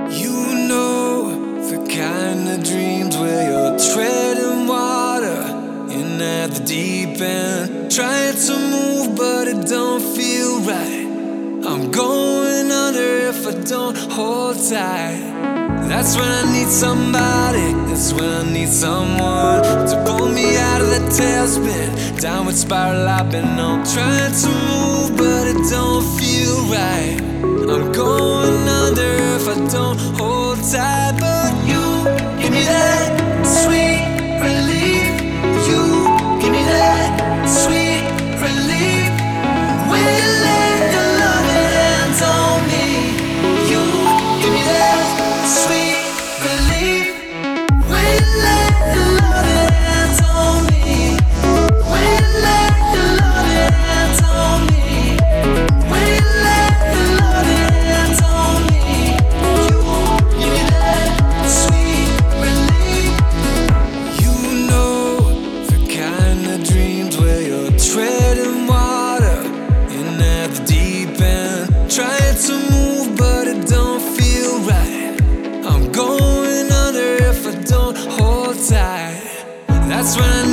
You know the kind of dreams where you're treading water in at the deep end, trying to move but it don't feel right. I'm going under if I don't hold tight. That's when I need somebody, that's when I need someone to pull me out of that tailspin, downward spiral I've been on. Trying to move but it don't feel right. I'm going under if I don't hold tight. But you give me that sweet relief. You give me that sweet relief. When you lay your loving hands on me, you give me that sweet relief. When you lay your loving hands on me, when you lay your loving hands on me, when you lay your loving hands on me, you give me that sweet relief. You know the kind of dreams where you're treading water in at the deep end, trying to move but it don't feel right. I'm going under if I don't hold tight. That's when I